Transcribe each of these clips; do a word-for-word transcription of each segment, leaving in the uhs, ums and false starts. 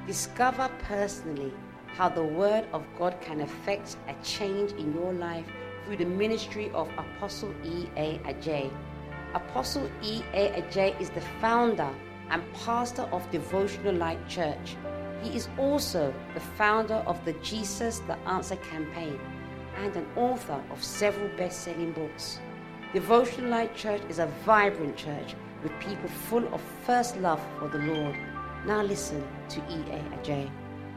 Discover personally how the Word of God can affect a change in your life through the ministry of Apostle E A. Adjei. Apostle E A. Adjei is the founder and pastor of Devotional Light Church. He is also the founder of the Jesus the Answer campaign and an author of several best-selling books. Devotional Light Church is a vibrant church with people full of first love for the Lord. Now listen to E A. Adjei.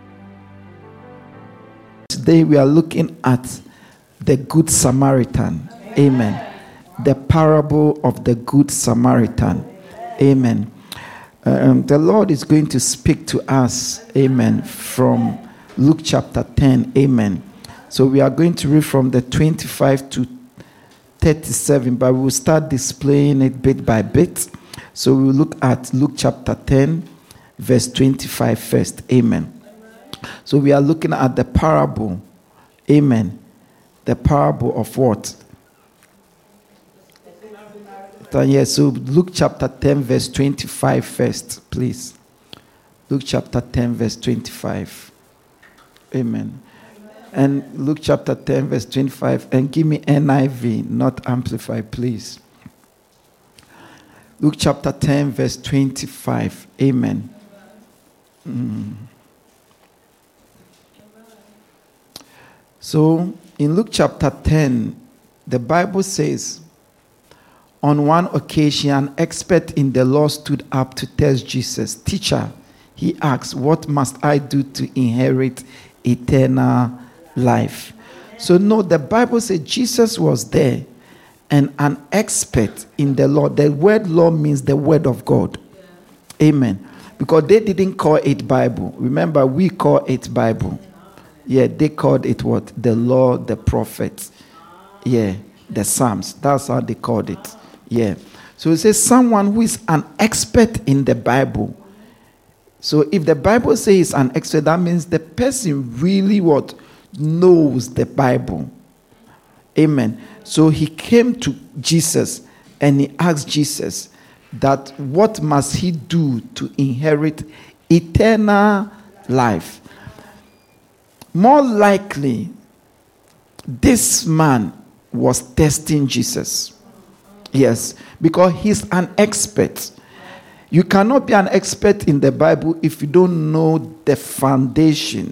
Today we are looking at the Good Samaritan. Amen. Amen. The parable of the Good Samaritan. Amen. Um, the Lord is going to speak to us. Amen. From Luke chapter ten. Amen. So we are going to read from the twenty-five to thirty-seven, but we will start displaying it bit by bit. So we will look at Luke chapter ten, verse twenty-five first. Amen. So we are looking at the parable. Amen. The parable of what? Yes, so Luke chapter ten, verse twenty-five first, please. Luke chapter ten, verse twenty-five. Amen. And Luke chapter ten, verse twenty-five. And give me N I V, not Amplified, please. Luke chapter ten, verse twenty-five. Amen. Mm. So, in Luke chapter ten, the Bible says, on one occasion, an expert in the law stood up to test Jesus. Teacher, he asked, what must I do to inherit eternal life? So, no, the Bible says Jesus was there and an expert in the law. The word law means the word of God. Amen. Because they didn't call it Bible. Remember, we call it Bible. Yeah, they called it what? The law, the prophets. Yeah, the Psalms. That's how they called it. Yeah. So it says someone who is an expert in the Bible. So if the Bible says he's an expert, that means the person really what? Knows the Bible. Amen. So he came to Jesus and he asked Jesus that what must he do to inherit eternal life? More likely, this man was testing Jesus. Yes, because he's an expert. You cannot be an expert in the Bible if you don't know the foundation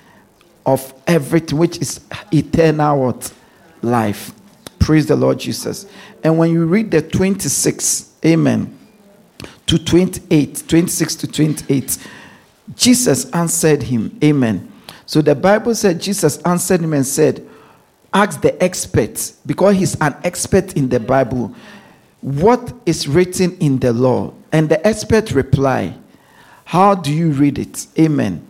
of everything, which is eternal what? Life. Praise the Lord Jesus. And when you read the twenty-six, amen, to twenty-eight, twenty-six to twenty-eight, Jesus answered him, amen. So the Bible said Jesus answered him and said, ask the expert, because he's an expert in the Bible, what is written in the law? And the expert replied, how do you read it? Amen.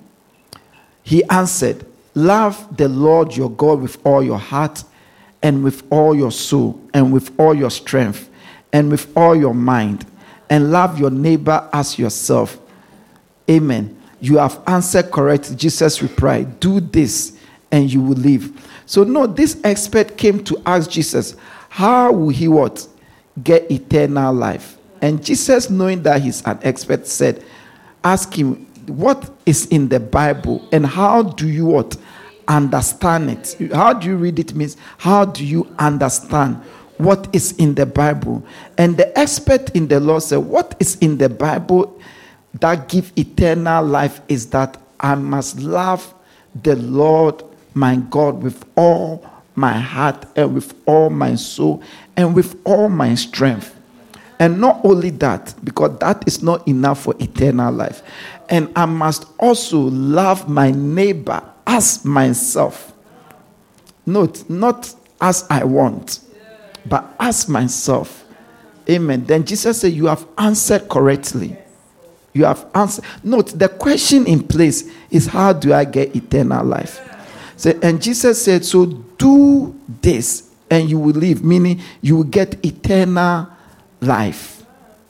He answered, love the Lord your God with all your heart and with all your soul and with all your strength and with all your mind, and love your neighbor as yourself. Amen. You have answered correctly. Jesus replied, do this and you will live. So no, this expert came to ask Jesus, how will he what? Get eternal life. And Jesus, knowing that he's an expert, said, ask him, what is in the Bible and how do you what? Understand it. How do you read it means, how do you understand what is in the Bible? And the expert in the law said, what is in the Bible that give eternal life is that I must love the Lord my God with all my heart and with all my soul and with all my strength. And not only that, because that is not enough for eternal life. And I must also love my neighbor as myself. Note, not as I want, but as myself. Amen. Then Jesus said, you have answered correctly. You have answered. Note, the question in place is, how do I get eternal life? So, and Jesus said, so do this and you will live, meaning you will get eternal life.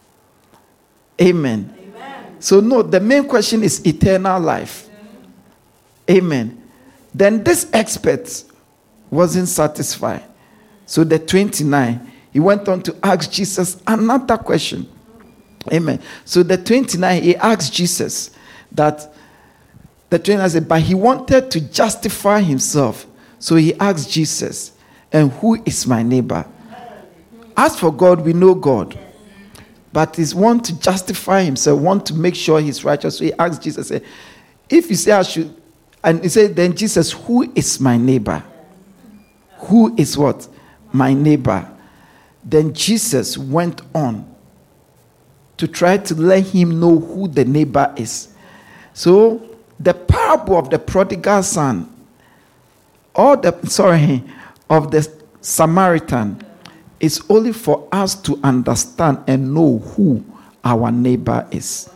Amen. Amen. So no, the main question is eternal life. Amen. Then this expert wasn't satisfied. So the twenty-nine, he went on to ask Jesus another question. Amen. So the twenty-nine, he asked Jesus that The twenty-nine said, but he wanted to justify himself. So he asked Jesus, and who is my neighbor? As for God, we know God. But he's want to justify himself, want to make sure he's righteous. So he asked Jesus, if you say I should, and he said, then Jesus, who is my neighbor? Who is what? My neighbor. Then Jesus went on to try to let him know who the neighbor is. So the parable of the prodigal son, or the, sorry, of the Samaritan, is only for us to understand and know who our neighbor is.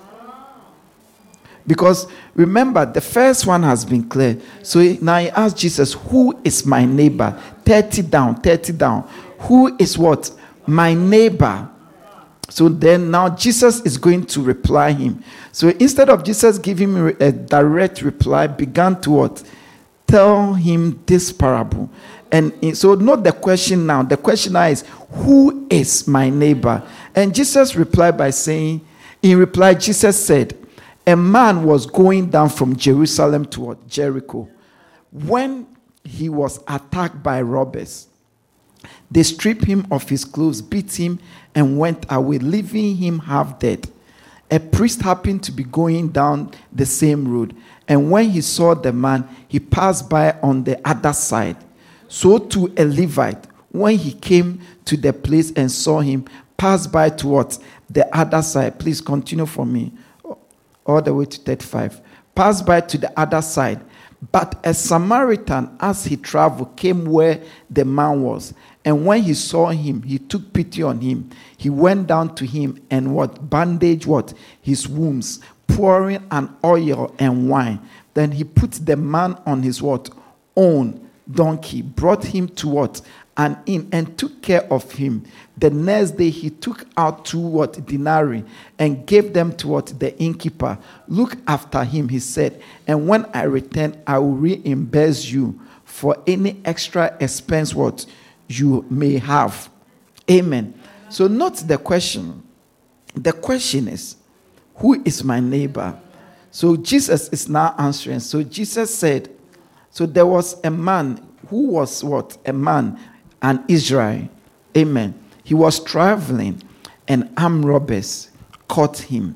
Because remember, the first one has been clear. So now he asked Jesus, who is my neighbor? thirty down, thirty down. Who is what? My neighbor. So then now Jesus is going to reply him. So instead of Jesus giving him a direct reply, began to what? Tell him this parable. And so note the question now. The question now is, who is my neighbor? And Jesus replied by saying, in reply, Jesus said, a man was going down from Jerusalem toward Jericho when he was attacked by robbers. They stripped him of his clothes, beat him, and went away, leaving him half dead. A priest happened to be going down the same road, and when he saw the man, he passed by on the other side. So too a Levite, when he came to the place and saw him, passed by towards the other side. Please continue for me, all the way to thirty-five. Passed by to the other side. But a Samaritan, as he traveled, came where the man was. And when he saw him, he took pity on him. He went down to him and what? Bandaged what? His wounds, pouring an oil and wine. Then he put the man on his what? Own donkey, brought him to what? An inn, and took care of him. The next day he took out two what? Denarii, and gave them to what? The innkeeper. Look after him, he said, and when I return, I will reimburse you for any extra expense what you may have. Amen. So note the question. The question is, who is my neighbor? So Jesus is now answering. So Jesus said, so there was a man who was what? A man, an Israel. Amen. He was traveling, and armed robbers caught him,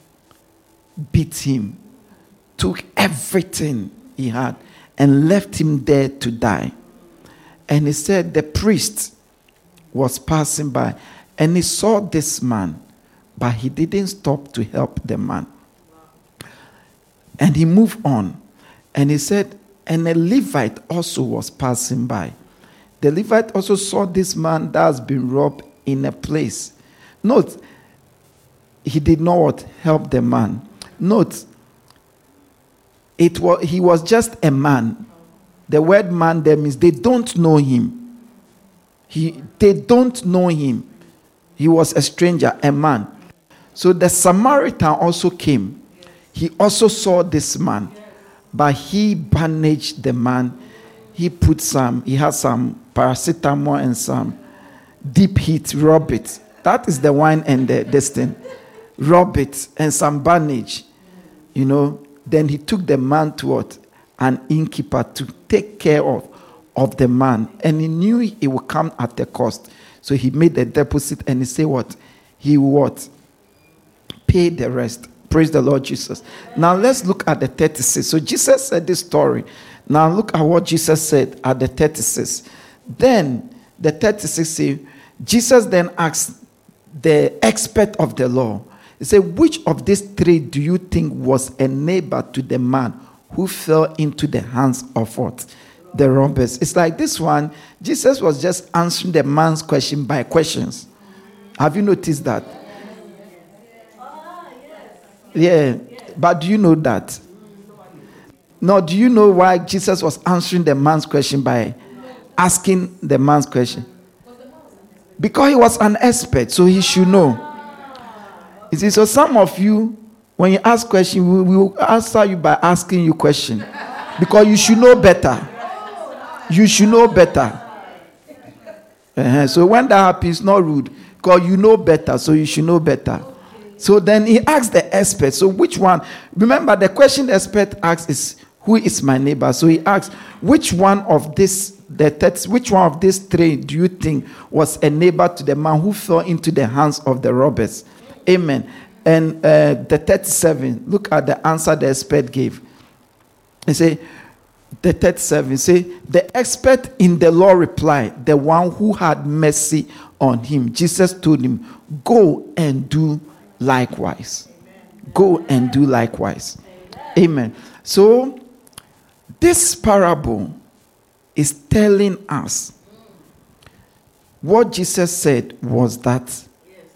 beat him, took everything he had, and left him there to die. And he said the priest was passing by, and he saw this man, but he didn't stop to help the man. And he moved on. And he said, and a Levite also was passing by. The Levite also saw this man that has been robbed in a place. Note, he did not what? Help the man. Note, it was he was just a man. The word man there means they don't know him. He they don't know him. He was a stranger, a man. So the Samaritan also came. He also saw this man, but he bandaged the man. He put some, he had some paracetamol and some deep heat, rub it. That is the wine and the this thing. Rub it and some bandage. You know, then he took the man to what? An innkeeper to take care of, of the man. And he knew it would come at a cost. So he made a deposit and he said what? He would what? Pay the rest. Praise the Lord Jesus. Now let's look at the thirty-six. So Jesus said this story. Now look at what Jesus said at the thirty-six. Then the thirty-six says, Jesus then asked the expert of the law. He said, which of these three do you think was a neighbor to the man who fell into the hands of what? The robbers. It's like this one, Jesus was just answering the man's question by questions. Have you noticed that? Yeah, but do you know that? No, do you know why Jesus was answering the man's question by asking the man's question? Because he was an expert, so he should know. You see, so some of you, when you ask questions, we will answer you by asking you question. Because you should know better. You should know better. Uh-huh. So when that happens, not rude. Because you know better, so you should know better. So then he asked the expert, so which one? Remember, the question the expert asks is, who is my neighbor? So he asked, which one of this, the text, which one of these three do you think was a neighbor to the man who fell into the hands of the robbers? Amen. And uh, the thirty-seven, look at the answer the expert gave. He say, the thirty-seven, say, the expert in the law replied, the one who had mercy on him. Jesus told him, go and do likewise. Amen. Go and do likewise. Amen. Amen. So, this parable is telling us what Jesus said was that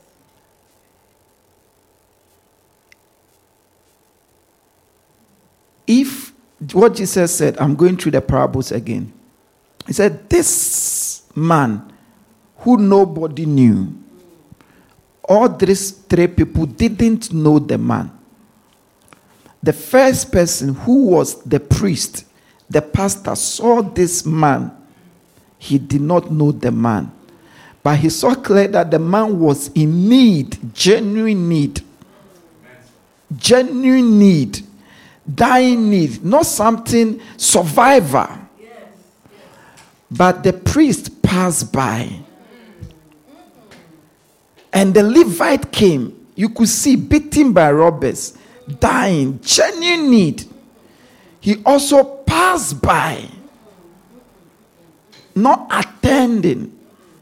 if what Jesus said, I'm going through the parables again. He said, this man who nobody knew, all these three people didn't know the man. The first person, who was the priest, the pastor, saw this man. He did not know the man. But he saw clearly that the man was in need, genuine need. Genuine need. Dying need. Not something survivor. But the priest passed by. And the Levite came. You could see, beaten by robbers. Dying. Genuine need. He also passed by. Not attending.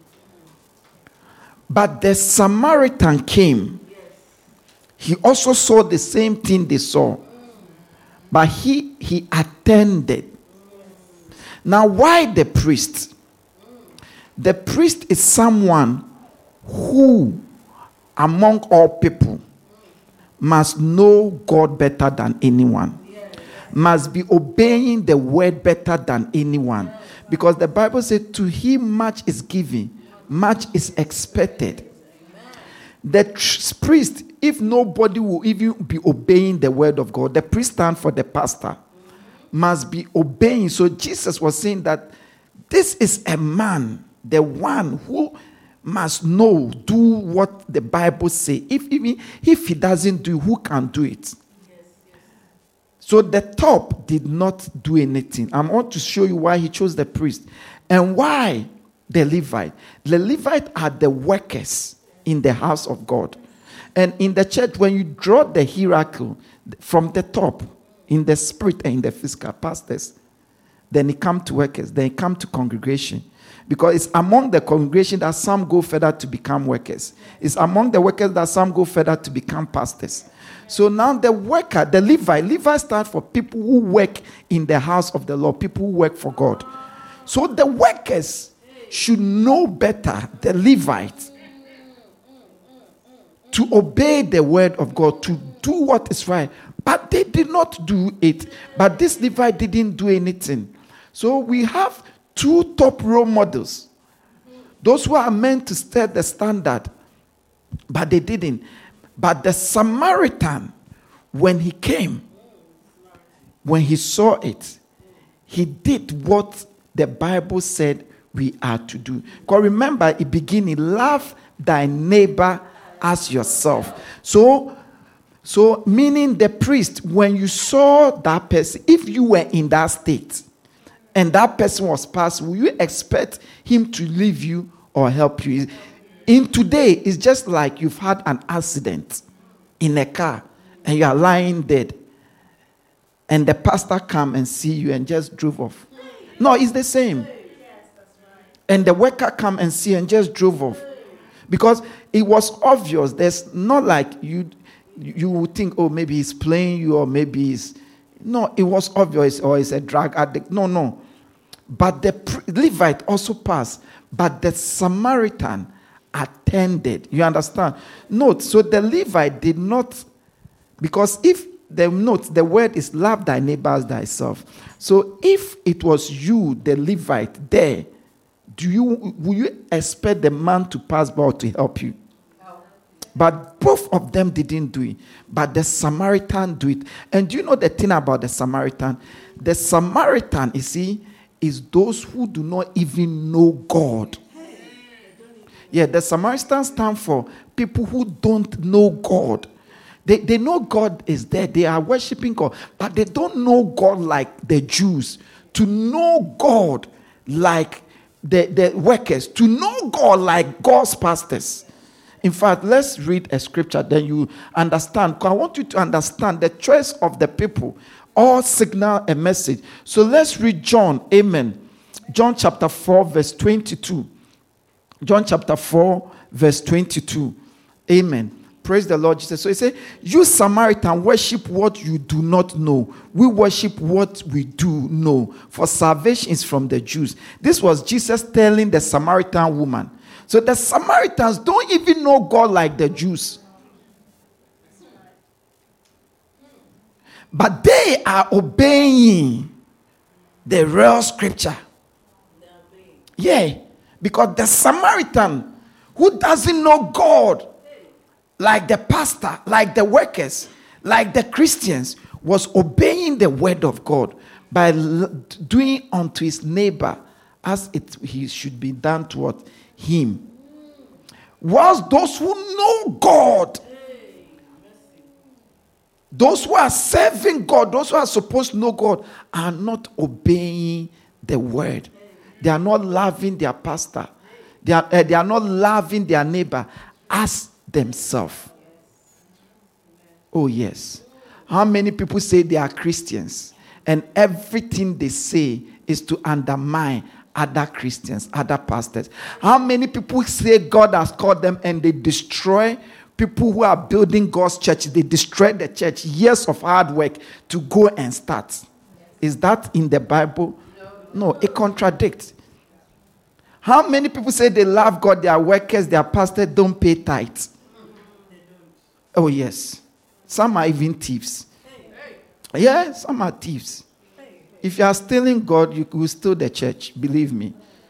But the Samaritan came. He also saw the same thing they saw. But he, he attended. Now, why the priest? The priest is someone who, among all people, must know God better than anyone. Must be obeying the word better than anyone. Because the Bible says, to him much is given, much is expected. The tr- priest, if nobody will even be obeying the word of God, the priest stands for the pastor, must be obeying. So Jesus was saying that this is a man, the one who must know, do what the Bible says. If, even if he doesn't do, who can do it? So the top did not do anything. I want to show you why he chose the priest. And why the Levite. The Levite are the workers in the house of God. And in the church, when you draw the hierarchy from the top, in the spirit and in the physical, pastors, then it come to workers, then it come to congregation. Because it's among the congregation that some go further to become workers. It's among the workers that some go further to become pastors. So now the worker, the Levite, Levite stands for people who work in the house of the Lord, people who work for God. So the workers should know better, the Levite, to obey the word of God, to do what is right. But they did not do it. But this Levite didn't do anything. So we have two top role models. Those who are meant to set the standard, but they didn't. But the Samaritan, when he came, when he saw it, he did what the Bible said we are to do. Because remember, in the beginning, love thy neighbor as yourself. So, so meaning the priest, when you saw that person, if you were in that state, and that person was passed, will you expect him to leave you or help you? In today, it's just like you've had an accident in a car and you are lying dead. And the pastor come and see you and just drove off. No, it's the same. And the worker come and see and just drove off. Because it was obvious. There's not like you you would think, oh, maybe he's playing you or maybe he's... No, it was obvious, or he's a drug addict. No, no. But the Levite also passed. But the Samaritan attended. You understand? Note, so the Levite did not, because if the note, the word is love thy neighbor as thyself. So if it was you, the Levite, there, do you will you expect the man to pass by to help you? No. But both of them didn't do it. But the Samaritan do it. And do you know the thing about the Samaritan? The Samaritan, you see, is those who do not even know God. Yeah, the Samaritan stand for people who don't know God. They, they know God is there. They are worshiping God. But they don't know God like the Jews. To know God like the, the workers. To know God like God's pastors. In fact, let's read a scripture. Then you understand. I want you to understand the choice of the people. All signal a message. So let's read John. Amen. John chapter four verse twenty-two. John chapter four verse twenty-two. Amen. Praise the Lord Jesus. So he said, you Samaritan worship what you do not know. We worship what we do know. For salvation is from the Jews. This was Jesus telling the Samaritan woman. So the Samaritans don't even know God like the Jews. But they are obeying the real scripture. Yeah. Because the Samaritan who doesn't know God like the pastor, like the workers, like the Christians, was obeying the word of God by doing unto his neighbor as it he should be done toward him. Whilst those who know God, those who are serving God, those who are supposed to know God, are not obeying the word. They are not loving their pastor. They are, uh, they are not loving their neighbor as themselves. Oh, yes. How many people say they are Christians and everything they say is to undermine other Christians, other pastors? How many people say God has called them and they destroy people who are building God's church? They destroy the church, years of hard work to go and start. Is that in the Bible? No, it contradicts. How many people say they love God, they are workers, they are pastors, don't pay tithes? Oh, yes. Some are even thieves. Yeah, some are thieves. If you are stealing God, you will steal the church. Believe me.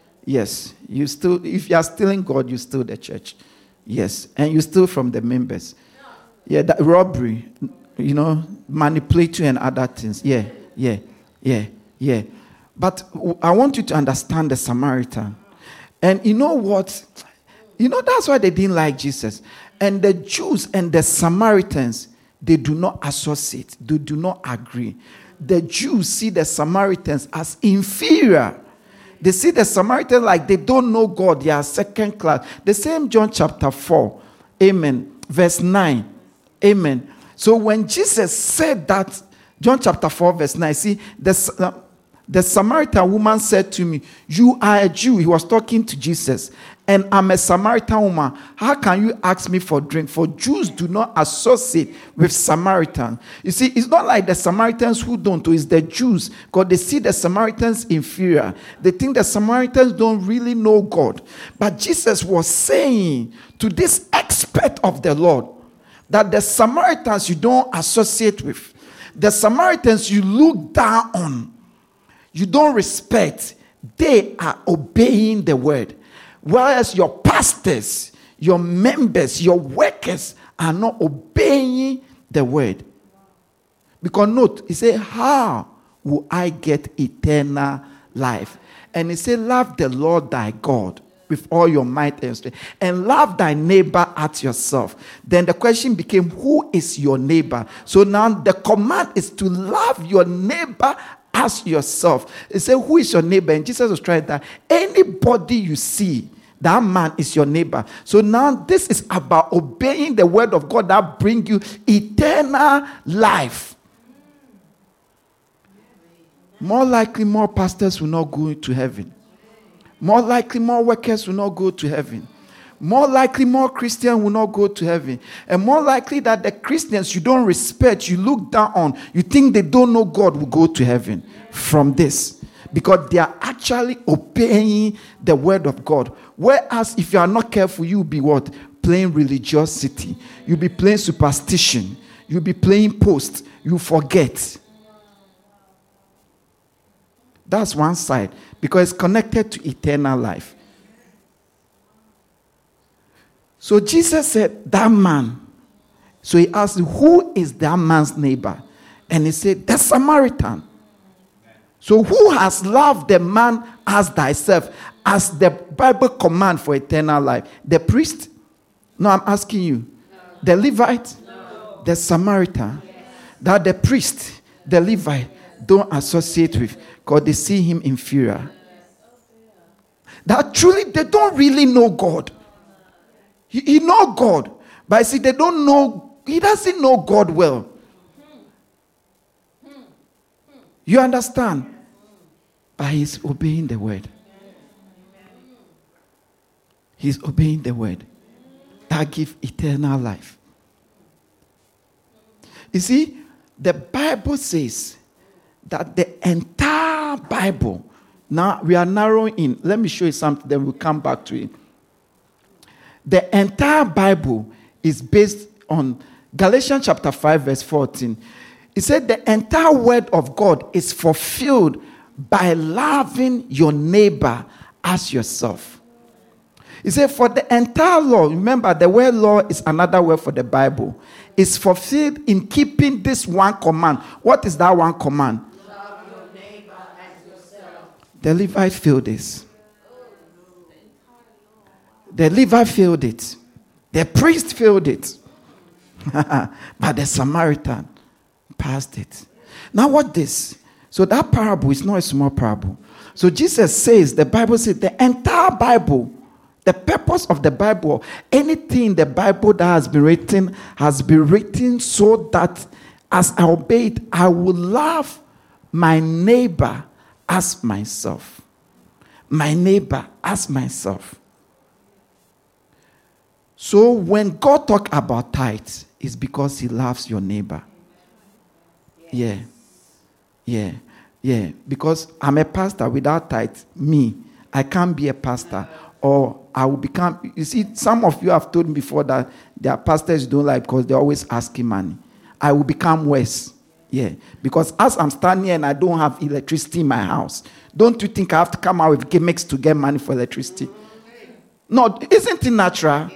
Yes. You still, if you are stealing God, you steal the church. Yes. And you steal from the members. Yeah, that robbery, you know, manipulating and other things. Yeah, yeah, yeah, yeah. But I want you to understand the Samaritan. And you know what? You know, that's why they didn't like Jesus. And the Jews and the Samaritans, they do not associate. They do not agree. The Jews see the Samaritans as inferior. They see the Samaritans like they don't know God. They are second class. The same John chapter four. Amen. Verse nine. Amen. So when Jesus said that, John chapter four verse nine, see, the, uh, the Samaritan woman said to me, you are a Jew. He was talking to Jesus. And I'm a Samaritan woman. How can you ask me for drink? For Jews do not associate with Samaritans. You see, it's not like the Samaritans who don't. It's the Jews. Because they see the Samaritans inferior. They think the Samaritans don't really know God. But Jesus was saying to this expert of the Lord that the Samaritans you don't associate with. The Samaritans you look down on. You don't respect. They are obeying the word. Whereas your pastors, your members, your workers are not obeying the word. Because note, he said, how will I get eternal life? And he said, love the Lord thy God with all your might and strength, and love thy neighbor as yourself. Then the question became, who is your neighbor? So now the command is to love your neighbor as yourself. He said, who is your neighbor? And Jesus was trying that anybody you see, that man is your neighbor. So now this is about obeying the word of God that brings you eternal life. More likely, more pastors will not go to heaven. More likely, more workers will not go to heaven. More likely, more Christians will not go to heaven. And more likely that the Christians you don't respect, you look down on, you think they don't know God, will go to heaven from this. Because they are actually obeying the word of God. Whereas if you are not careful, you'll be what? Playing religiosity. You'll be playing superstition. You'll be playing post. You forget. That's one side. Because it's connected to eternal life. So Jesus said, that man. So he asked, who is that man's neighbor? And he said, the Samaritan. So who has loved the man as thyself, as the Bible command for eternal life? The priest? No, I'm asking you. No. The Levite? No. the Samaritan, that the priest, the Levite, don't associate with because they see him inferior. That truly they don't really know God. He, he know God, but see, they don't know, he doesn't know God well. You understand? But he's obeying the word. He's obeying the word. That gives eternal life. You see, the Bible says that the entire Bible, now we are narrowing in. Let me show you something, then we'll come back to it. The entire Bible is based on Galatians chapter five, verse fourteen. It said the entire word of God is fulfilled by loving your neighbor as yourself. He said, for the entire law, remember the word law is another word for the Bible, is fulfilled in keeping this one command. What is that one command? Love your neighbor as yourself. The Levite filled this. The Levite filled it. The priest filled it. But the Samaritan passed it. Now what this? So that parable is not a small parable. So Jesus says, the Bible says, the entire Bible, the purpose of the Bible, anything in the Bible that has been written, has been written so that as I obey it, I will love my neighbor as myself. My neighbor as myself. So when God talks about tithes, it's because he loves your neighbor. Yeah. Yeah. Yeah. Because I'm a pastor without tithes. Me, I can't be a pastor. Or I will become, you see, some of you have told me before that their pastors don't like because they're always asking money. I will become worse. Yeah. Because as I'm standing here and I don't have electricity in my house, don't you think I have to come out with gimmicks to get money for electricity? No, isn't it natural?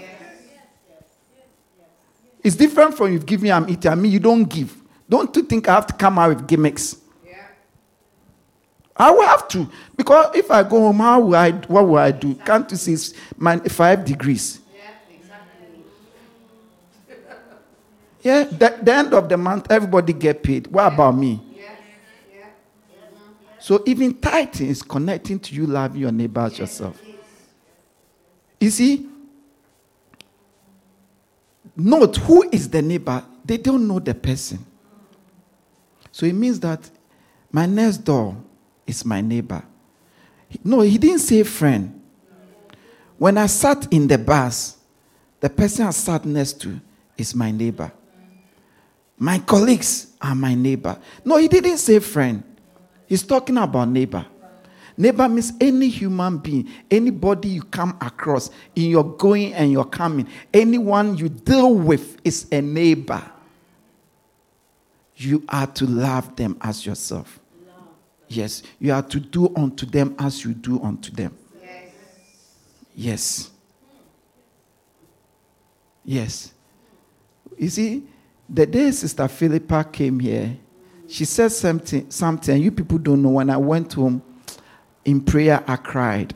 It's different from you giving I'm eating. I mean, you don't give. Don't you think I have to come out with gimmicks? Yeah. I will have to. Because if I go home, how will I, what will I do? Can't you see it's my five degrees? Yeah, exactly. Yeah, the, the end of the month, everybody get paid. What yeah. about me? Yeah. Yeah. Yeah. So even tithing is connecting to you loving your neighbor as yourself. You see? Note who is the neighbor. They don't know the person. So it means that my next door is my neighbor. No, he didn't say friend. When I sat in the bus, the person I sat next to is my neighbor. My colleagues are my neighbor. No, he didn't say friend. He's talking about neighbor. Neighbor means any human being, anybody you come across in your going and your coming, anyone you deal with is a neighbor. You are to love them as yourself. Love. Yes, you are to do unto them as you do unto them. Yes. Yes. Yes. You see, the day Sister Philippa came here, she said something, something, and you people don't know. When I went home, in prayer, I cried.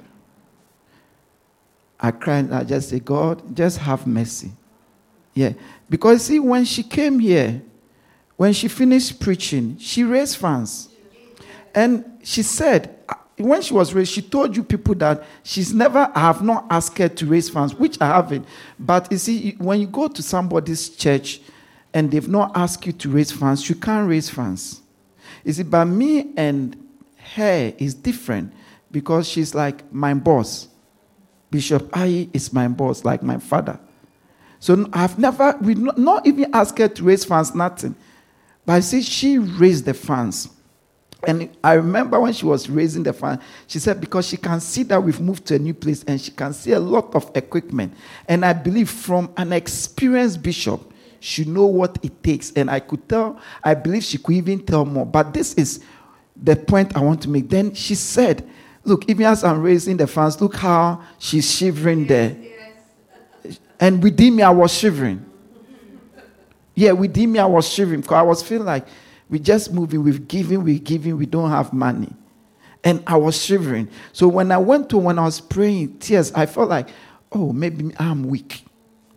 I cried and I just said, God, just have mercy. Yeah. Because see, when she came here, when she finished preaching, she raised funds. And she said, when she was raised, she told you people that she's never, I have not asked her to raise funds, which I haven't. But you see, when you go to somebody's church and they've not asked you to raise funds, you can't raise funds. You see, but me and her is different because she's like my boss. Bishop Ayi is my boss, like my father. So I've never, we not, not even asked her to raise funds, nothing. But I see she raised the funds. And I remember when she was raising the fund, she said because she can see that we've moved to a new place and she can see a lot of equipment. And I believe from an experienced bishop, she know what it takes. And I could tell, I believe she could even tell more. But this is the point I want to make. Then she said, look, even as I'm raising the funds, look how she's shivering there. Yes. And within me, I was shivering. Yeah, within me, I was shivering because I was feeling like we're just moving, we're giving, we're giving, we don't have money. And I was shivering. So when I went to, when I was praying, tears, I felt like, oh, maybe I'm weak.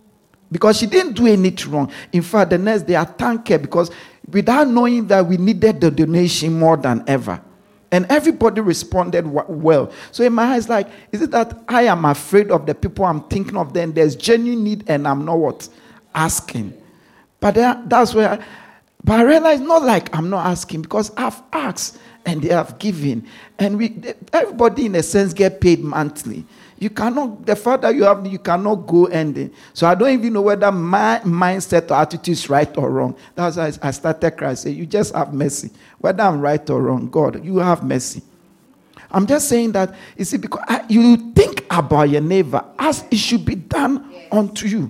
Because she didn't do anything wrong. In fact, the next day I thanked her because without knowing that we needed the donation more than ever. And everybody responded well. So in my eyes, like, is it that I am afraid of the people I'm thinking of? Then there's genuine need and I'm not what? Asking. But that's where I, but I realized not like I'm not asking because I've asked and they have given. And we everybody in a sense get paid monthly. You cannot, the fact that you have, you cannot go ending. So I don't even know whether my mindset or attitude is right or wrong. That's why I started crying. I say, you just have mercy. Whether I'm right or wrong, God, you have mercy. I'm just saying that, you see, because I, you think about your neighbor as it should be done unto you.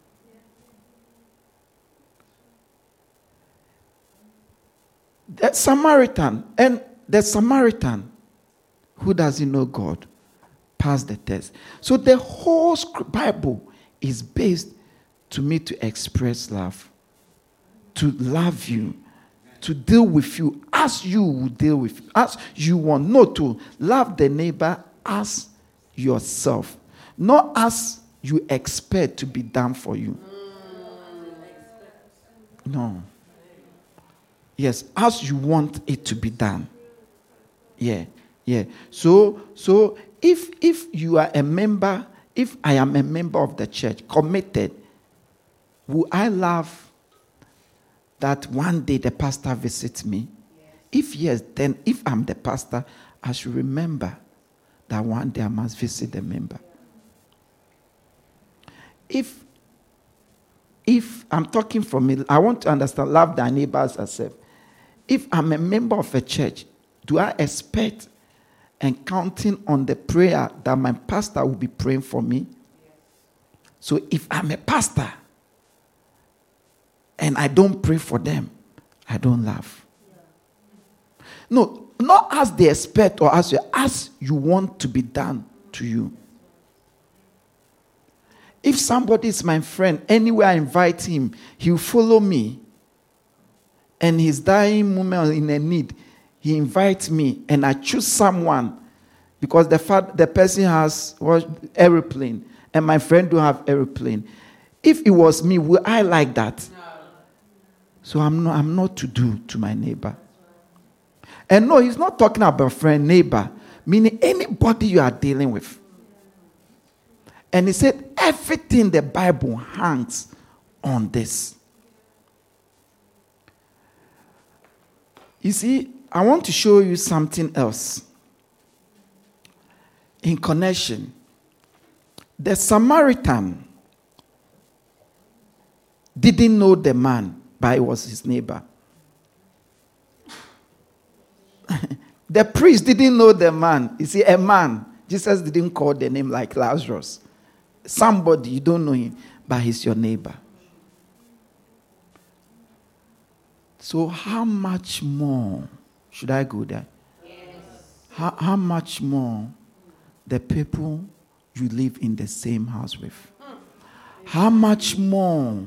The Samaritan, and the Samaritan who doesn't know God, pass the test. So the whole Bible is based to me to express love, to love you, to deal with you as you would deal with, as you want. No, to love the neighbor as yourself, not as you expect to be done for you. No. Yes, as you want it to be done. Yeah, yeah. So, so if if you are a member, if I am a member of the church, committed, will I love that one day the pastor visits me? Yes. If yes, then if I'm the pastor, I should remember that one day I must visit the member. If if I'm talking from me, I want to understand, love thy neighbors as self. If I'm a member of a church, do I expect and counting on the prayer that my pastor will be praying for me? Yes. So if I'm a pastor and I don't pray for them, I don't love. Yeah. No, not as they expect or as you, as you want to be done to you. If somebody is my friend, anywhere I invite him, he'll follow me. And his dying moment in a need, he invites me and I choose someone because the fact the person has was aeroplane and my friend don't have aeroplane. If it was me, would I like that? No. So I'm not, I'm not to do to my neighbor. And no, he's not talking about friend, neighbor, meaning anybody you are dealing with. And he said everything the Bible hangs on this. You see, I want to show you something else. In connection, the Samaritan didn't know the man, but it was his neighbor. The priest didn't know the man. You see, a man. Jesus didn't call the name like Lazarus. Somebody, you don't know him, but he's your neighbor. So how much more should I go there? Yes. How, how much more the people you live in the same house with? How much more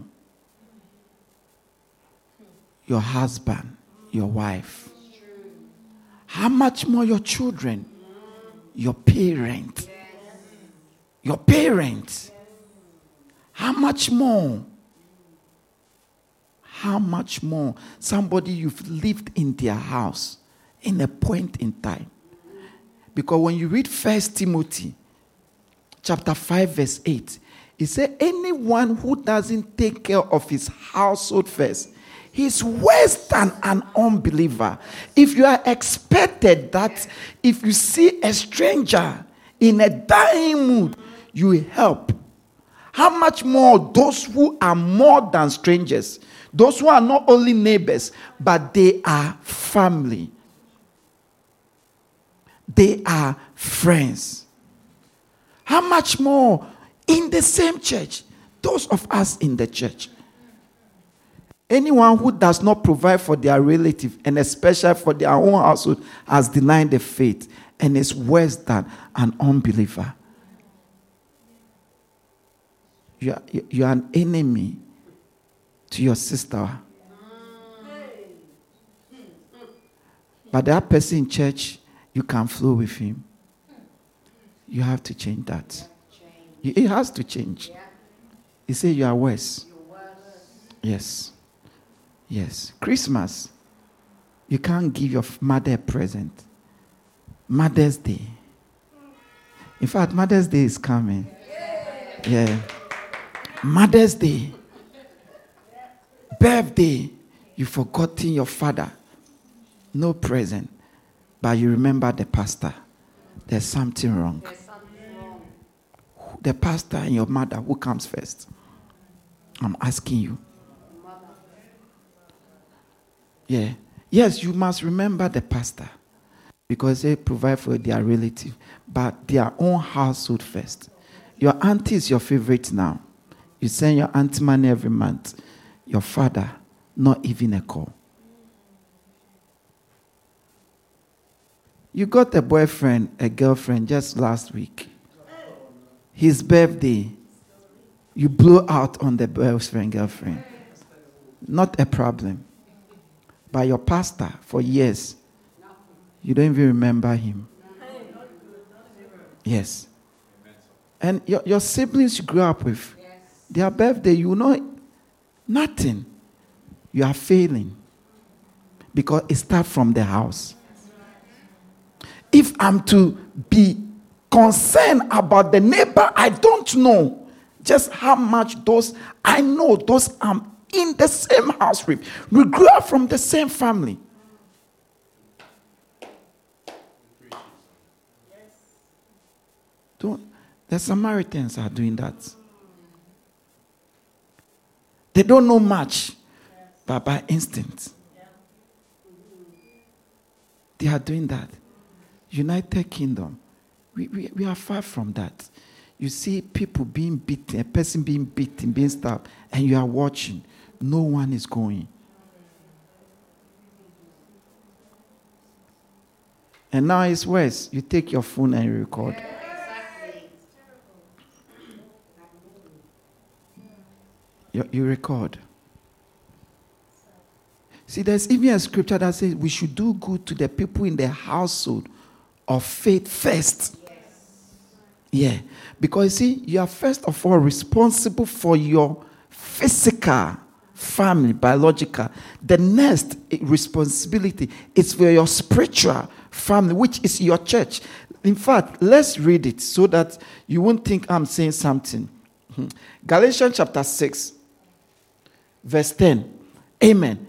your husband, your wife? How much more your children, your parents? Your parents. How much more? How much more somebody you've lived in their house in a point in time? Because when you read First Timothy chapter five verse eight, it says anyone who doesn't take care of his household first, he's worse than an unbeliever. If you are expected that if you see a stranger in a dying mood, you help, how much more those who are more than strangers? Those who are not only neighbors, but they are family. They are friends. How much more in the same church? Those of us in the church. Anyone who does not provide for their relative, and especially for their own household, has denied the faith and is worse than an unbeliever. You are, you are an enemy to your sister. But that person in church, you can flow with him. You have to change that. It has to change. He said you are worse. Yes. Yes. Christmas, you can't give your mother a present. Mother's Day. In fact, Mother's Day is coming. Yeah. Mother's Day. Birthday. You've forgotten your father. No present. But you remember the pastor. There's something wrong. There's something wrong. The pastor and your mother, who comes first? I'm asking you. Yeah. Yes, you must remember the pastor. Because they provide for their relative. But their own household first. Your auntie is your favorite now. You send your auntie money every month. Your father, not even a call. You got a boyfriend, a girlfriend just last week. His birthday, you blew out on the boyfriend, girlfriend. Not a problem. But your pastor, for years, you don't even remember him. Yes. And your, your siblings you grew up with, their birthday, you know nothing. You are failing. Because it starts from the house. If I'm to be concerned about the neighbor, I don't know just how much those, I know those I'm in the same house with. We grew up from the same family. Don't, the Samaritans are doing that. They don't know much, but by instinct, they are doing that. United Kingdom, we, we, we are far from that. You see people being beaten, a person being beaten, being stabbed, and you are watching. No one is going. And now it's worse. You take your phone and you record. You, you record. See, there's even a scripture that says we should do good to the people in the household of faith first. Yes. Yeah. Because, see, you are first of all responsible for your physical family, biological. The next responsibility is for your spiritual family, which is your church. In fact, let's read it so that you won't think I'm saying something. Galatians chapter six, verse ten. Amen.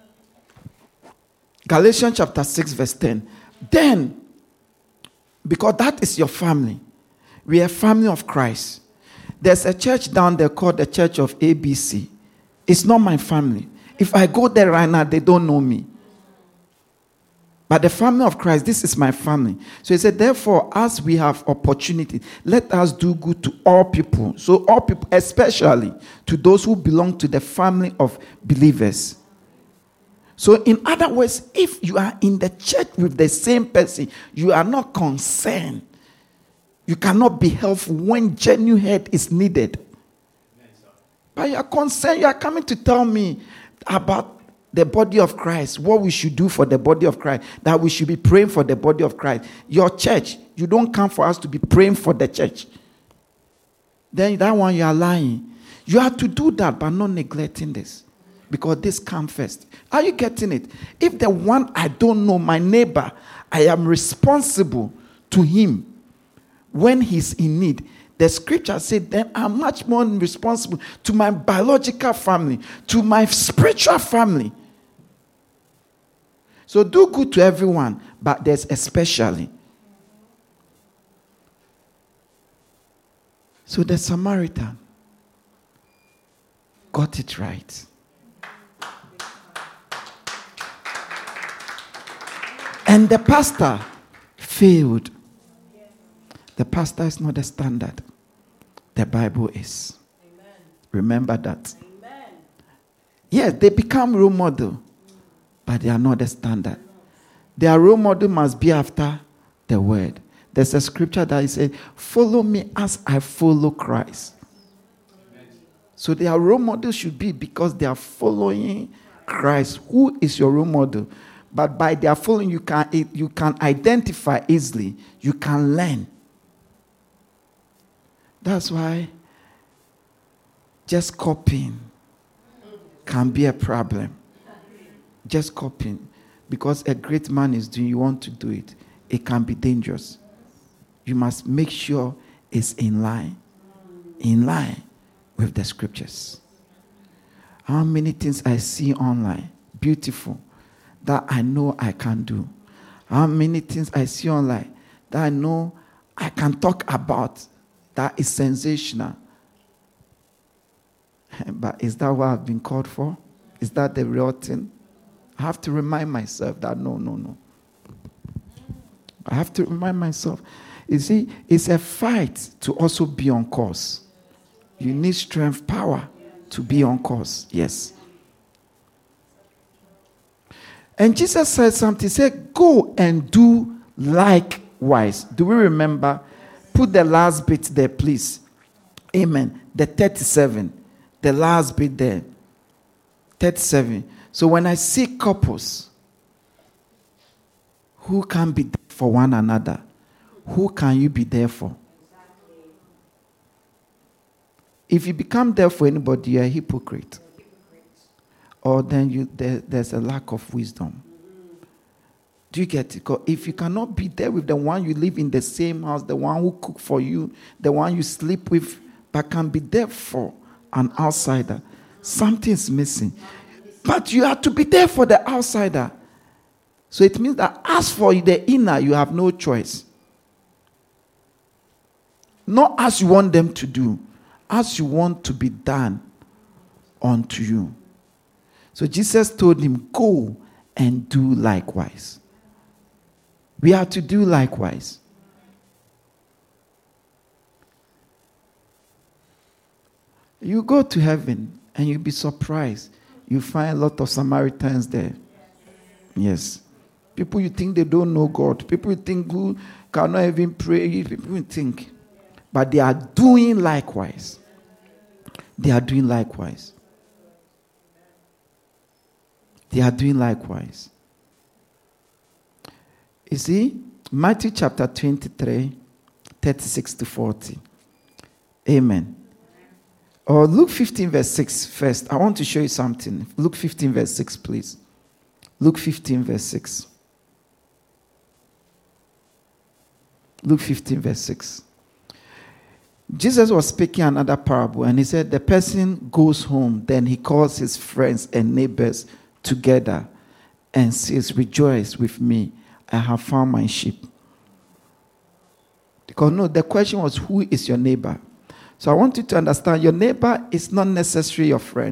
Galatians chapter six, verse ten. Then, because that is your family. We are a family of Christ. There's a church down there called the Church of A B C. It's not my family. If I go there right now, they don't know me. But the family of Christ, this is my family. So he said, therefore, as we have opportunity, let us do good to all people. So all people, especially to those who belong to the family of believers. So in other words, if you are in the church with the same person, you are not concerned. You cannot be helpful when genuine help is needed. But you are concerned, you are coming to tell me about the body of Christ, what we should do for the body of Christ, that we should be praying for the body of Christ. Your church, you don't come for us to be praying for the church. Then that one you are lying. You have to do that, but not neglecting this. Because this comes first. Are you getting it? If the one I don't know, my neighbor, I am responsible to him when he's in need. The scripture said, then I'm much more responsible to my biological family, to my spiritual family. So do good to everyone, but there's especially. So the Samaritan got it right. And the pastor failed. The pastor is not the standard. The Bible is. Amen. Remember that. Amen. Yes, they become role model, but they are not the standard. Their role model must be after the word. There's a scripture that says, follow me as I follow Christ. Amen. So their role model should be because they are following Christ. Who is your role model? But by their following, you can, you can identify easily. You can learn. That's why just copying can be a problem. Just copying. Because a great man is doing, you want to do it. It can be dangerous. You must make sure it's in line. In line with the scriptures. How many things I see online, beautiful, that I know I can do. How many things I see online that I know I can talk about, that is sensational. But is that what I've been called for? Is that the real thing? I have to remind myself that no, no, no. I have to remind myself. You see, it's a fight to also be on course. You need strength, power to be on course. Yes. And Jesus said something. He said, go and do likewise. Do we remember? Put the last bit there, please. Amen. The thirty-seven. The last bit there. thirty-seven. So when I see couples who can be there for one another, who can you be there for? If you become there for anybody, you're a hypocrite. Or then you there, there's a lack of wisdom. Do you get it? If you cannot be there with the one you live in the same house, the one who cook for you, the one you sleep with, but can be there for an outsider, something's missing. But you have to be there for the outsider. So it means that as for the inner, you have no choice. Not as you want them to do, as you want to be done unto you. So Jesus told him, go and do likewise. We are to do likewise. You go to heaven and you'll be surprised. You find a lot of Samaritans there. Yes. People you think they don't know God. People you think who cannot even pray. People you think. But they are doing likewise. They are doing likewise. They are doing likewise. You see, Matthew chapter twenty-three, thirty-six to forty. Amen. Or Luke fifteen verse six first. I want to show you something. Luke fifteen verse six, please. Luke fifteen verse six. Luke fifteen verse six. Jesus was speaking another parable, and he said, the person goes home, then he calls his friends and neighbors together and says, rejoice with me, I have found my sheep. Because no, the question was, who is your neighbor? So I want you to understand, your neighbor is not necessarily your friend.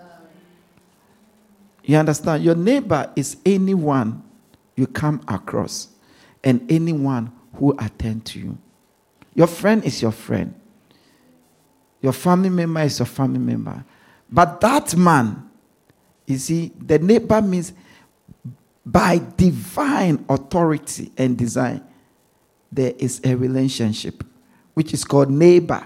You understand? Your neighbor is anyone you come across and anyone who attend to you. Your friend is your friend. Your family member is your family member. But that man, you see, the neighbor means by divine authority and design, there is a relationship, which is called neighbor.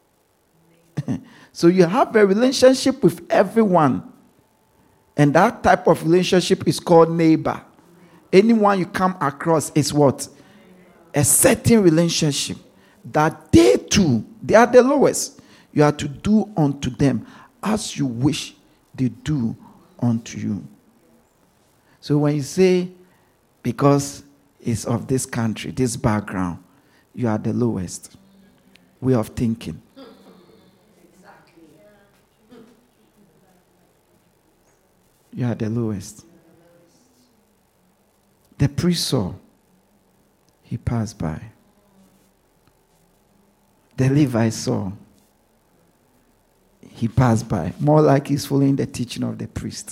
So you have a relationship with everyone. And that type of relationship is called neighbor. Anyone you come across is what? A certain relationship that they too, they are the lowest. You are to do unto them as you wish they do unto you. So when you say, because it's of this country, this background, you are the lowest way of thinking. You are the lowest. The priest saw, he passed by. The Levite saw, he passed by. More like he's following the teaching of the priest.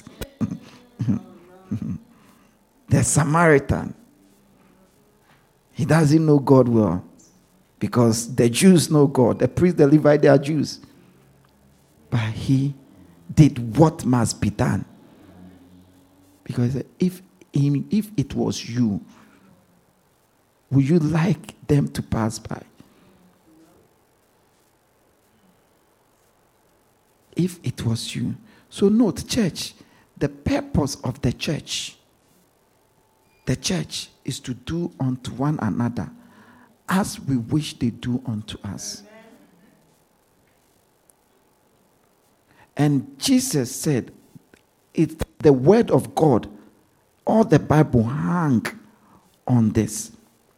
The Samaritan, he doesn't know God well. Because the Jews know God. The priest, the Levite, they are Jews. But he did what must be done. Because if, if it was you, would you like them to pass by? If it was you. So note, church, the purpose of the church, the church is to do unto one another as we wish they do unto us. And Jesus said, it's the word of God. All the Bible hang on this.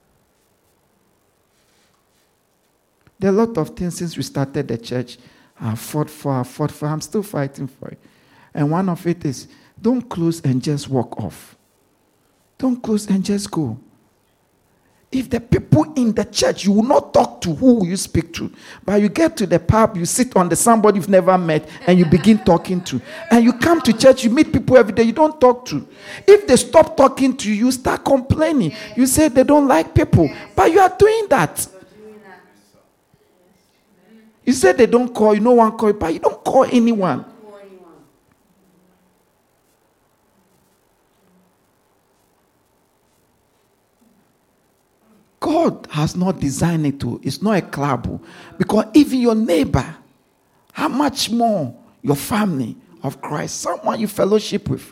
There are a lot of things since we started the church. I fought for, I fought for, I'm still fighting for it. And one of it is, don't close and just walk off. Don't close and just go. If the people in the church, you will not talk to, who will you speak to? But you get to the pub, you sit on the somebody you've never met, and you begin talking to. And you come to church, you meet people every day, you don't talk to. If they stop talking to you, you start complaining. You say they don't like people. But you are doing that. You say they don't call you, no one call you, but you don't call anyone. God has not designed it to. It's not a club. Because even your neighbor, how much more your family of Christ, someone you fellowship with.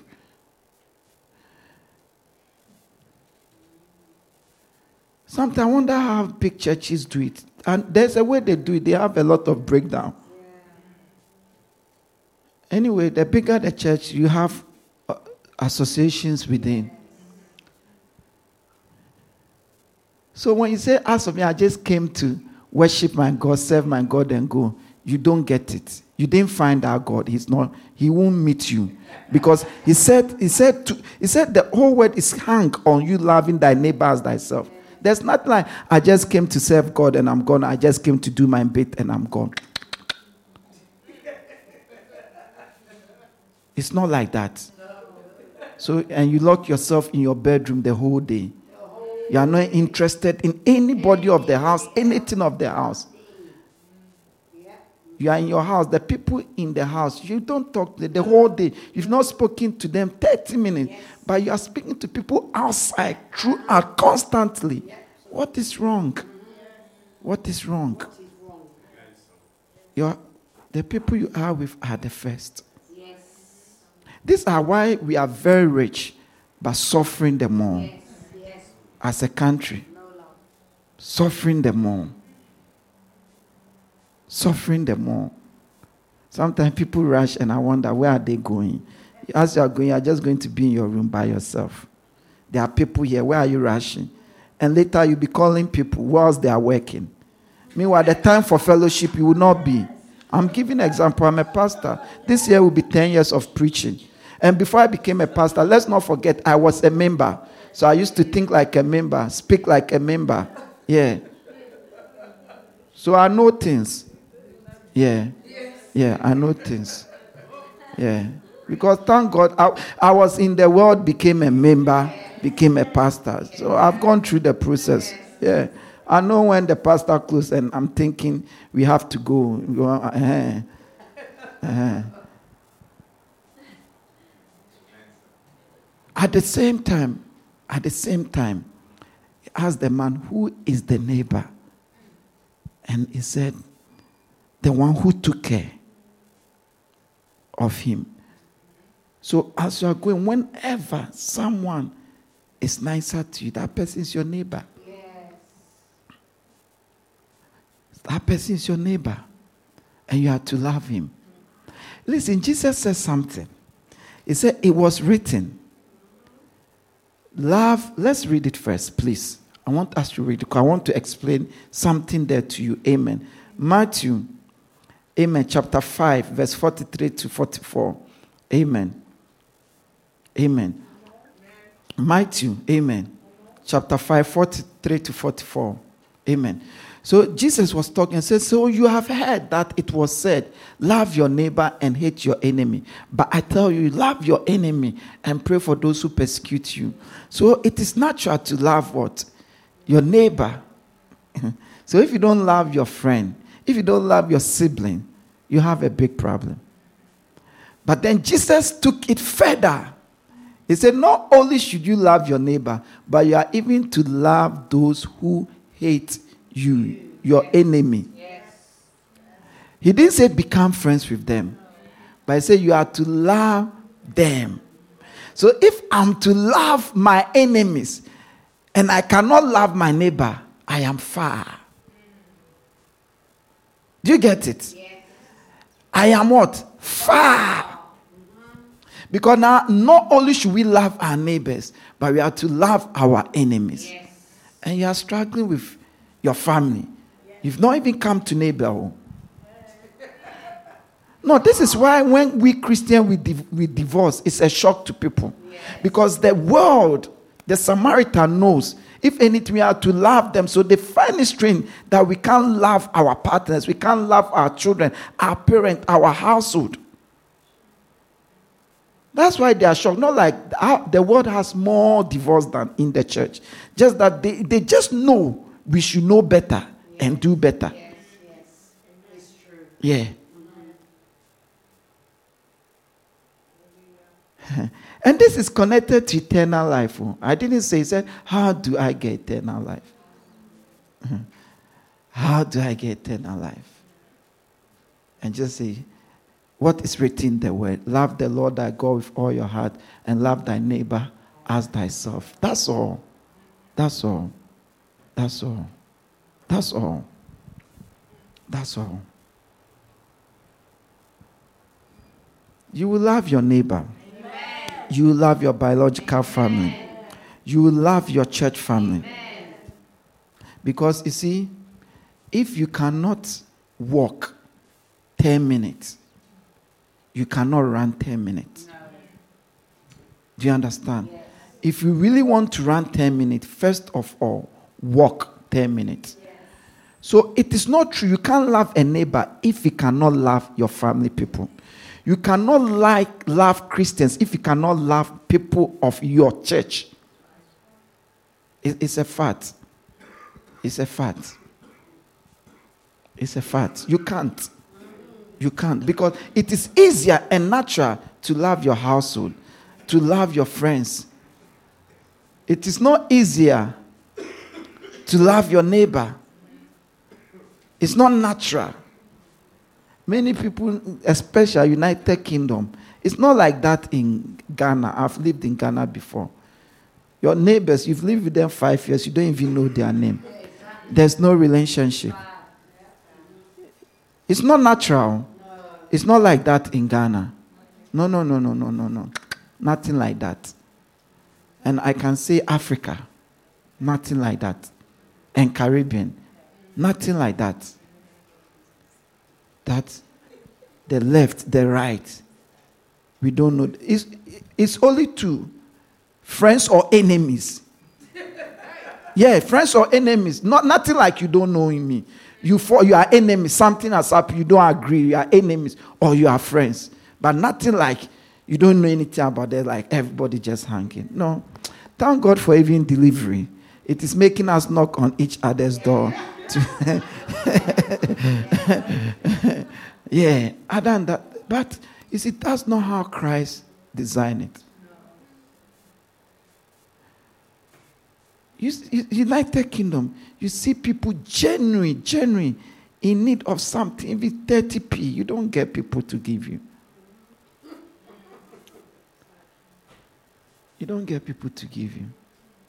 Sometimes I wonder how big churches do it. And there's a way they do it. They have a lot of breakdown. Anyway, the bigger the church, you have uh, associations within. So when you say, as of me, I just came to worship my God, serve my God, and go, you don't get it. You didn't find out God. He's not. He won't meet you, because he said, he said, to, he said, the whole word is hang on you loving thy neighbor as thyself. There's nothing like, I just came to serve God and I'm gone. I just came to do my bit and I'm gone. It's not like that. So, and you lock yourself in your bedroom the whole day. You are not interested in anybody of the house, anything of the house. You are in your house. The people in the house, you don't talk to them the whole day. You've not spoken to them thirty minutes, but you are speaking to people outside, throughout, constantly. What is wrong? What is wrong? You're, the people you are with are the first. These are why we are very rich, but suffering the more. As a country, suffering the more. Suffering the more. Sometimes people rush and I wonder, where are they going? As you are going, you are just going to be in your room by yourself. There are people here, where are you rushing? And later you'll be calling people whilst they are working. Meanwhile, the time for fellowship you will not be. I'm giving an example. I'm a pastor. This year will be ten years of preaching. And before I became a pastor, let's not forget, I was a member. So I used to think like a member, speak like a member. Yeah. So I know things. Yeah. Yeah, I know things. Yeah. Because thank God, I, I was in the world, became a member, became a pastor. So I've gone through the process. Yeah. I know when the pastor closed and I'm thinking we have to go. go uh-huh. Uh-huh. At the same time, At the same time, he asked the man, who is the neighbor? And he said, the one who took care of him. So as you are going, whenever someone is nicer to you, that person is your neighbor. Yes. That person is your neighbor. And you have to love him. Listen, Jesus said something. He said, it was written. Love, let's read it first, please. I want us to read it because I want to explain something there to you. Amen. Matthew, amen, chapter five, verse forty-three to forty-four. Amen. Amen. Matthew, amen, chapter five, forty-three to forty-four. Amen. So Jesus was talking and said, so you have heard that it was said, love your neighbor and hate your enemy. But I tell you, love your enemy and pray for those who persecute you. So it is natural to love what? Your neighbor. So if you don't love your friend, if you don't love your sibling, you have a big problem. But then Jesus took it further. He said, not only should you love your neighbor, but you are even to love those who hate you, your enemy. Yes. He didn't say become friends with them, but he said you are to love them. So if I'm to love my enemies and I cannot love my neighbor, I am far. Do you get it? Yes. I am what? Far. Because now, not only should we love our neighbors, but we have to love our enemies. Yes. And you are struggling with your family. Yes. You've not even come to neighborhood. No, this is why when we Christians, we, div- we divorce, it's a shock to people. Yes. Because the world, the Samaritan knows, if anything, we are to love them. So they find it strange that we can't love our partners, we can't love our children, our parents, our household. That's why they are shocked. Not like uh, the world has more divorce than in the church. Just that they, they just know we should know better yes. and do better. Yes, yes. It's true. Yeah. Mm-hmm. And this is connected to eternal life. I didn't say, he said, how do I get eternal life? How do I get eternal life? And just say, what is written in the word? Love the Lord thy God with all your heart and love thy neighbor as thyself. That's all. That's all. That's all. That's all. That's all. You will love your neighbor. Amen. You will love your biological family. Amen. You will love your church family. Amen. Because you see, if you cannot walk ten minutes, you cannot run ten minutes. No. Do you understand? Yes. If you really want to run ten minutes, first of all, walk ten minutes. Yes. So it is not true. You can't love a neighbor if you cannot love your family people. You cannot like love Christians if you cannot love people of your church. It, it's a fact. It's a fact. It's a fact. You can't. You can't, because it is easier and natural to love your household, to love your friends. It is not easier to love your neighbor. It's not natural. Many people, especially United Kingdom, it's not like that in Ghana. I've lived in Ghana before. Your neighbors, you've lived with them five years, you don't even know their name. There's no relationship. It's not natural. No. It's not like that in Ghana. No, no, no, no, no, no, no. Nothing like that. And I can say Africa. Nothing like that. And Caribbean. Nothing like that. That the left, the right, we don't know. It's, it's only two. Friends or enemies. Yeah, friends or enemies. Not, nothing like you don't know in me. You for you are enemies. Something has happened. You don't agree. You are enemies, or you are friends. But nothing like you don't know anything about it. Like everybody just hanging. No, thank God for even delivery. It is making us knock on each other's door. To yeah, other than that, but you see, that's not how Christ designed it. You, United Kingdom, you see people genuine, genuine, in need of something, even thirty p. You don't get people to give you. You don't get people to give you.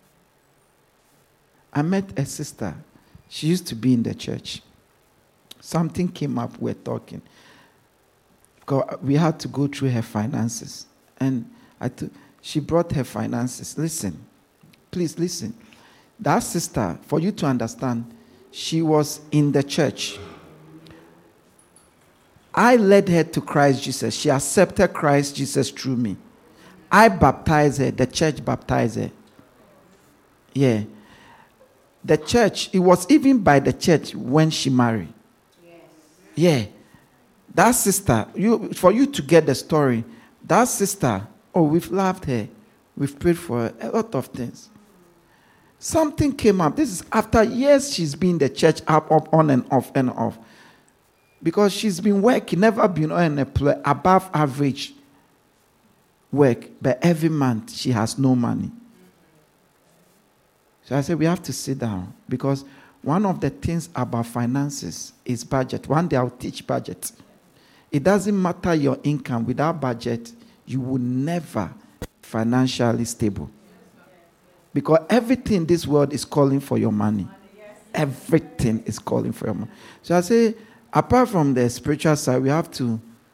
I met a sister. She used to be in the church. Something came up, we're talking. Because we had to go through her finances. And I t- she brought her finances. Listen, please listen. That sister, for you to understand, she was in the church. I led her to Christ Jesus. She accepted Christ Jesus through me. I baptized her. The church baptized her. Yeah. The church, it was even by the church when she married. Yes. Yeah. That sister, you for you to get the story, that sister, oh, we've loved her. We've prayed for her. A lot of things. Something came up. This is after years she's been in the church, up, up, on and off and off. Because she's been working, never been on a play, above average work. But every month she has no money. So I said, we have to sit down. Because one of the things about finances is budget. One day I'll teach budget. It doesn't matter your income. Without budget, you will never be financially stable. Because everything in this world is calling for your money. Everything is calling for your money. So I say, apart from the spiritual side, we have to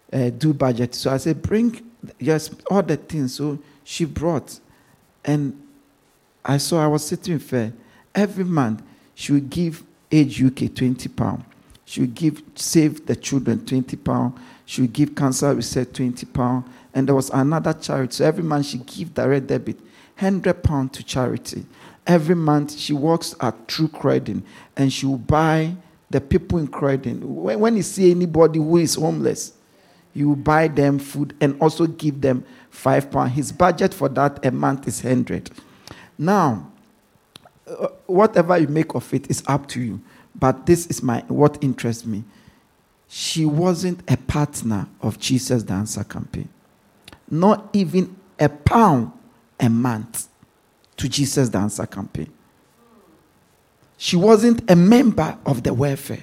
uh, do budget. So I said, bring yes all the things. So she brought, and I saw I was sitting with her. Every month she would give Age U K twenty pounds. She would give Save the Children twenty pounds. She would give Cancer Research twenty pounds. And there was another charity. So every month she give direct debit one hundred pounds to charity. Every month she works at True Croydon, and she will buy the people in Croydon. When, when you see anybody who is homeless, you will buy them food and also give them five pounds. His budget for that a month is one hundred. Now, uh, whatever you make of it is up to you. But this is my what interests me. She wasn't a partner of Jesus the Answer Campaign. Not even a pound a month to Jesus the Answer Campaign. She wasn't a member of the welfare.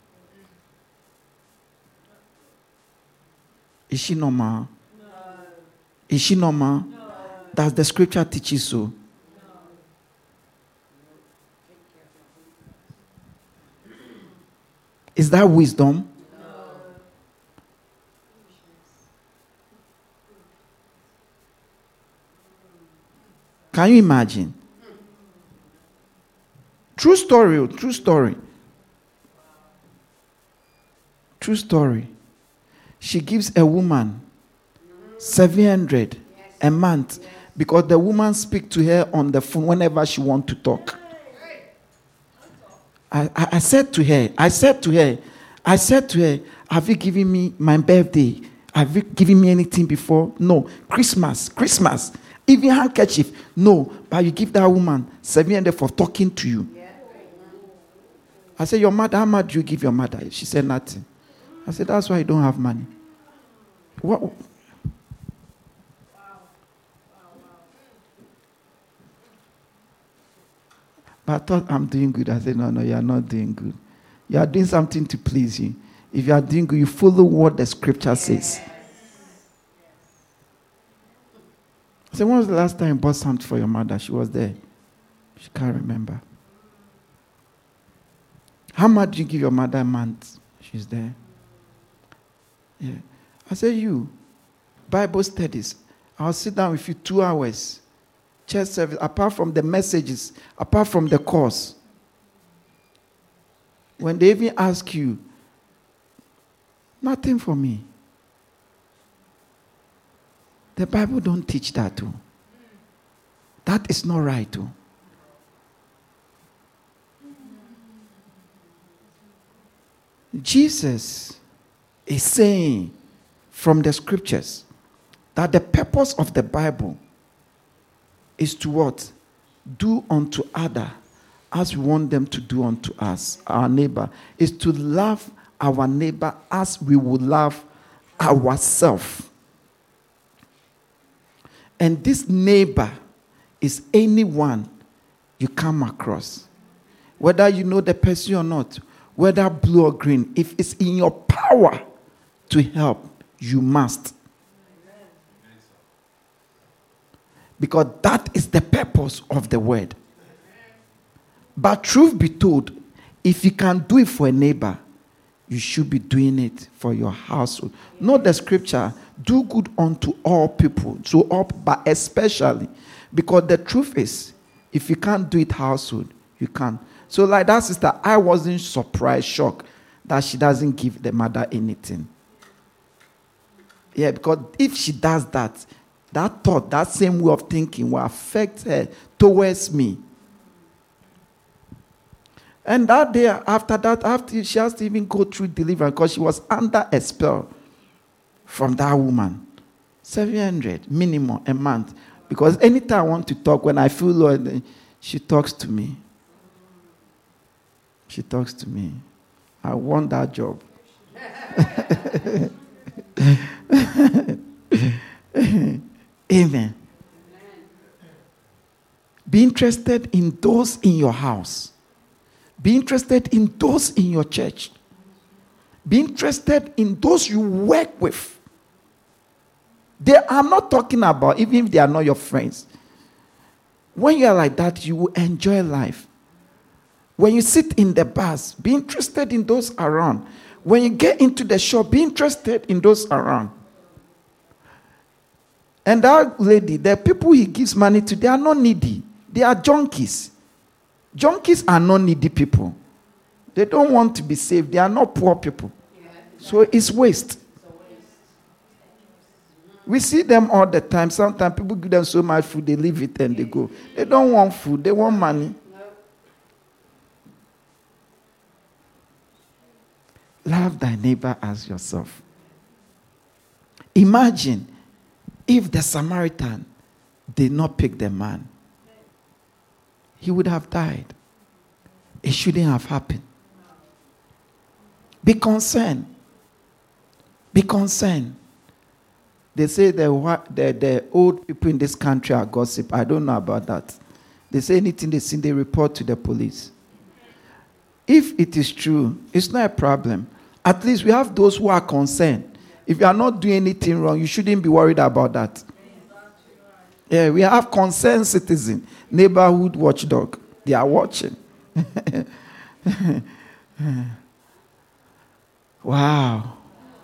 Is she normal? No. Is she normal? No. Does the scripture teach you so? No. Is that wisdom? No. Can you imagine? True story, true story. True story. She gives a woman seven hundred a month because the woman speaks to her on the phone whenever she wants to talk. I, I, I said to her, I said to her, I said to her, have you given me my birthday? Have you given me anything before? No. Christmas, Christmas. Even handkerchief. No. But you give that woman seven hundred for talking to you. I said, your mother, how much do you give your mother? She said, nothing. I said, that's why you don't have money. What? But I thought I'm doing good. I said, no, no, you are not doing good. You are doing something to please you. If you are doing good, you follow what the scripture says. I said, when was the last time you bought something for your mother? She was there. She can't remember. How much do you give your mother a month? She's there. Yeah. I said, you, Bible studies, I'll sit down with you two hours. Church service, apart from the messages, apart from the course. When they even ask you, nothing for me. The Bible don't teach that too. That is not right too. Jesus is saying from the scriptures that the purpose of the Bible is to what? Do unto other as we want them to do unto us, our neighbor. Is to love our neighbor as we would love ourselves. And this neighbor is anyone you come across. Whether you know the person or not, whether blue or green, if it's in your power to help, you must. Because that is the purpose of the word. But truth be told, if you can do it for a neighbor, you should be doing it for your household. Not the scripture, do good unto all people, to all, but especially, because the truth is, if you can't do it household, you can't. So like that sister, I wasn't surprised, shocked that she doesn't give the mother anything. Yeah, because if she does that, that thought, that same way of thinking will affect her towards me. And that day, after that, after she has to even go through deliverance because she was under a spell from that woman. seven hundred minimum a month. Because anytime I want to talk, when I feel low, she talks to me. She talks to me. I want that job. Amen. Be interested in those in your house. Be interested in those in your church. Be interested in those you work with. They are not talking about, even if they are not your friends. When you are like that, you will enjoy life. When you sit in the bus, be interested in those around. When you get into the shop, be interested in those around. And that lady, the people he gives money to, they are not needy. They are junkies. Junkies are not needy people. They don't want to be saved. They are not poor people. So it's waste. We see them all the time. Sometimes people give them so much food, they leave it and they go. They don't want food. They want money. Love thy neighbor as yourself. Imagine if the Samaritan did not pick the man. He would have died. It shouldn't have happened. Be concerned. Be concerned. They say the, the, the old people in this country are gossip. I don't know about that. They say anything they see, they report to the police. If it is true, it's not a problem. At least we have those who are concerned. If you are not doing anything wrong, you shouldn't be worried about that. Yeah, we have concerned citizen, neighborhood watchdog. They are watching. Wow.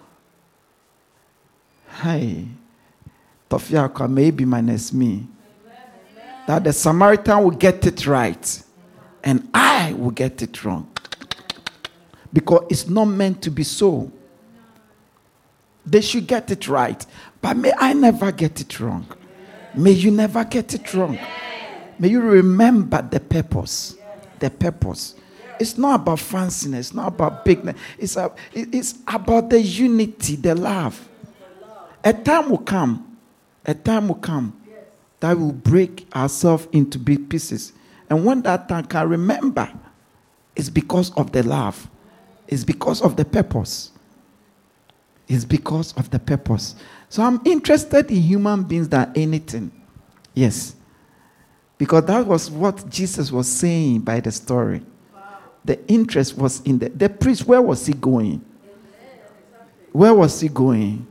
Hi. Tofiakwa, maybe minus me. That the Samaritan will get it right. And I will get it wrong. Because it's not meant to be so. They should get it right. But may I never get it wrong. May you never get it wrong. May you remember the purpose. The purpose. It's not about fanciness. It's not about bigness. It's, a, it's about the unity, the love. A time will come. A time will come that will break ourselves into big pieces. And when that time can remember, it's because of the love. It's because of the purpose. It's because of the purpose. So I'm interested in human beings than anything. Yes. Because that was what Jesus was saying by the story. The interest was in the... The priest, where was he going? Where was he going?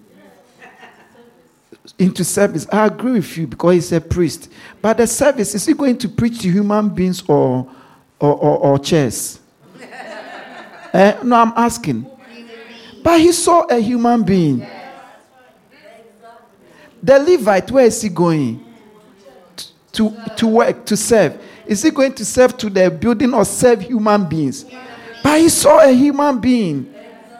Into service. I agree with you because he's a priest. But the service, is he going to preach to human beings or, or, or, or chairs? eh? No, I'm asking. But he saw a human being. The Levite, where is he going? To, to work, to serve. Is he going to serve to the building or serve human beings? But he saw a human being.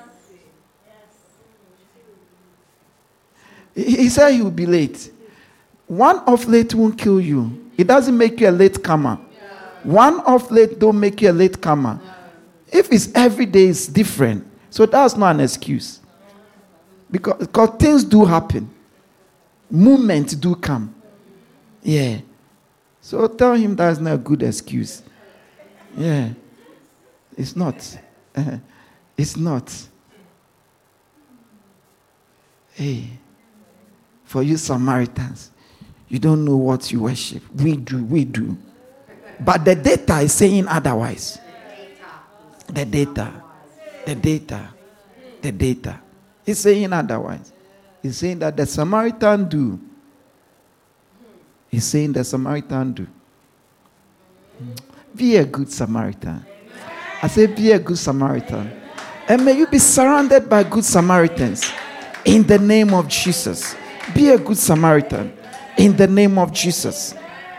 He, he said he will be late. One off late won't kill you. It doesn't make you a late comer. One off late don't make you a late comer. If it's every day, it's different. So that's not an excuse. Because, because things do happen. Movements do come. Yeah. So tell him that's not a good excuse. Yeah. It's not. Uh, it's not. Hey. For you Samaritans, you don't know what you worship. We do, we do. But the data is saying otherwise. The data. The data. The data. It's saying otherwise. It's saying that the Samaritan do. He's saying the Samaritan do. Be a good Samaritan. I say be a good Samaritan. And may you be surrounded by good Samaritans. In the name of Jesus. Be a good Samaritan. In the name of Jesus.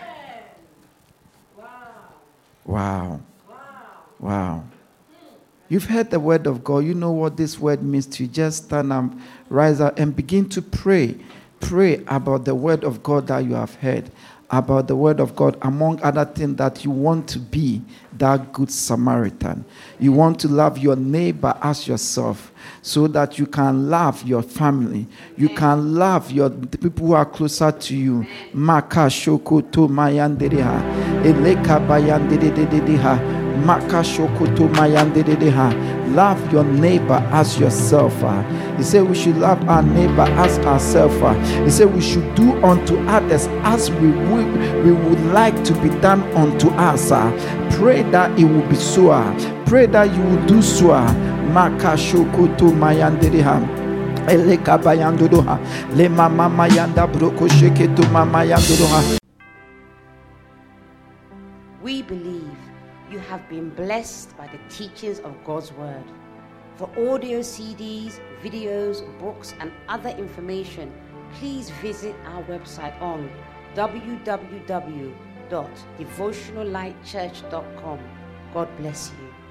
Wow. Wow. You've heard the word of God. You know what this word means to you. Just stand up, rise up, and begin to pray. Pray about the word of God that you have heard. About the word of God, among other things, that you want to be that good Samaritan. You want to love your neighbor as yourself, so that you can love your family. You can love your the people who are closer to you. Maka shoko to mayandereha, eleka bayandereha. Maka shoko to mayandereha. Love your neighbor as yourself. He said we should love our neighbor as ourselves. He said we should do unto others as we would, we would like to be done unto us. Pray that it will be so. Pray that you will do so. Maka shoko to mayandereha. Eleka bayandodoha. Le mama mayanda broko sheke to mama yandodoha. We believe you have been blessed by the teachings of God's word. For audio C Ds, videos, books, and other information, please visit our website on w w w dot devotional light church dot com. God bless you.